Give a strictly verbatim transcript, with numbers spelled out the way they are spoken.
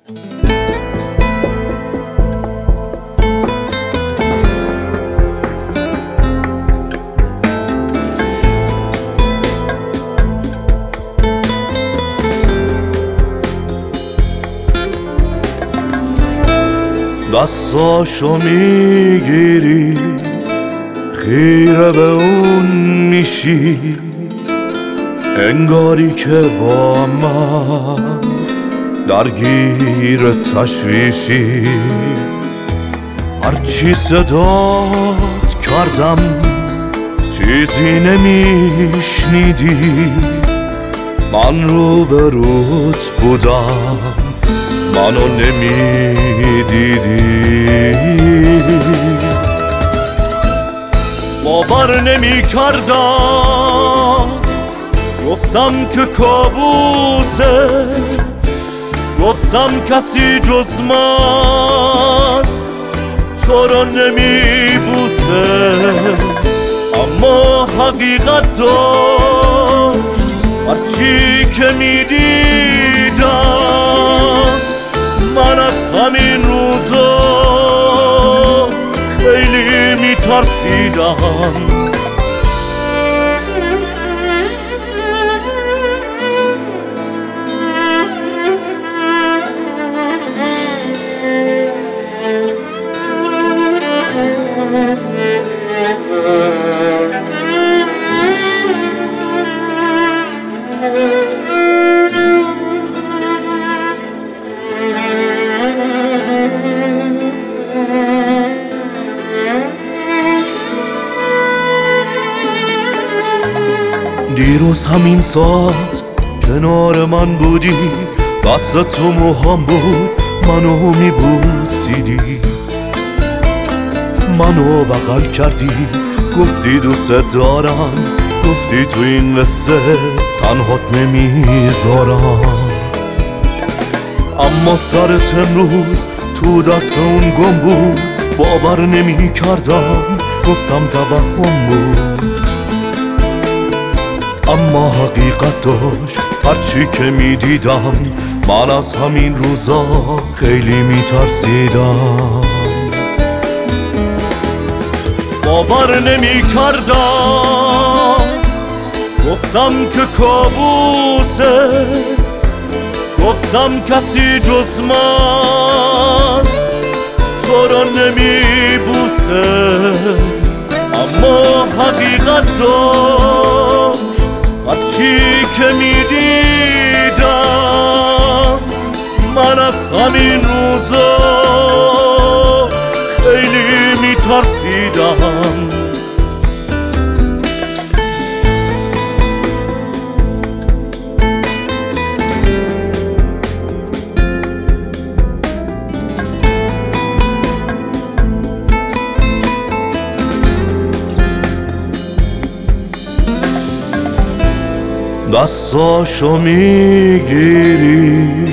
دستاشو میگیری خیره به اون میشی، انگاری که با من درگیر تشویشی. هرچی صدات کردم چیزی نمیشنیدی، من رو به روت بودم منو نمیدیدی. باور نمی کردم، گفتم که کابوسه، گفتم کسی جز من تو رو نمی بوسه. اما حقیقت داشت هرچی که می دیدم، من از همین روزا خیلی می ترسیدم. دیروز همین ساعت کنار من بودی، دست تو موهام بود منو میبوسیدی، منو بغل کردی گفتی دوست دارم، گفتی تو این قصه تنهات نمیذارم. اما سرت امروز تو دست اون گم بود، باور نمی کردم گفتم توهم بود. اما حقیقت داشت هرچی که می دیدم، من از همین روزا خیلی می ترسیدم. باور نمی کردم، گفتم که کابوسه، گفتم کسی جز من تو رو نمی بوسه. اما حقیقت داشت هرچی که می دیدم، من از همین روزا خیلی می ترسیدم. دستاشو میگیری